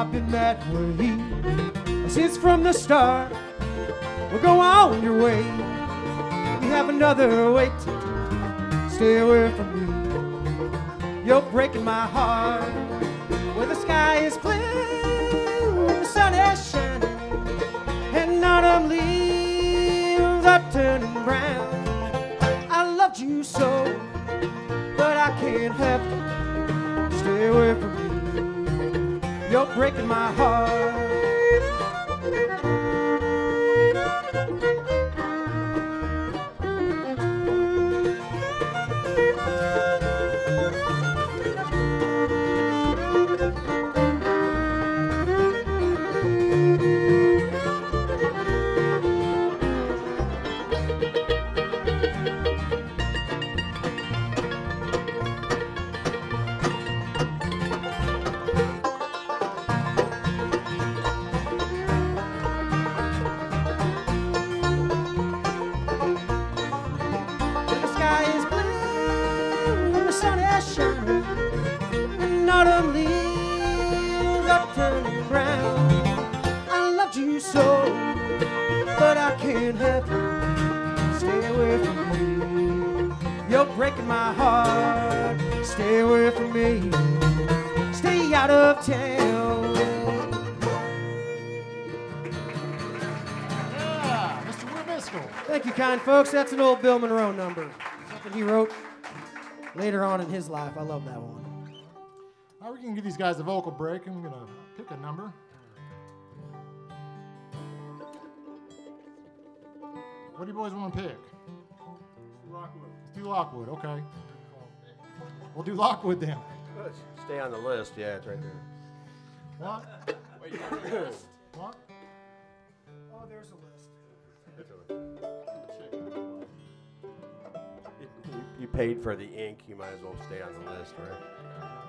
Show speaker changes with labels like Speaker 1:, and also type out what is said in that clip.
Speaker 1: been that way since from the start. Well, go on your way. You have another way to stay away from me. You're breaking my heart. Where the sky is blue, the sun is shining, and autumn leaves are turning brown. I loved you so, but I can't help it. Stay away from me. You're breaking my heart. Autumn leaves are turning brown. I loved you so, but I can't help it. Stay away from me. You're breaking my heart. Stay away from me. Stay out of town.
Speaker 2: Yeah, Mr. Wibisco.
Speaker 1: Thank you, kind folks. That's an old Bill Monroe number. Something he wrote later on in his life. I love that one.
Speaker 2: All right, we can give these guys a vocal break. I'm going to pick a number. What do you boys want to pick?
Speaker 3: Lockwood.
Speaker 2: Let's do Lockwood, okay. We'll do Lockwood then.
Speaker 3: Stay on the list. Yeah, it's right there.
Speaker 2: What?
Speaker 4: Wait, you got a list?
Speaker 2: What?
Speaker 1: Oh, there's a list.
Speaker 3: You paid for the ink. You might as well stay on the list, right?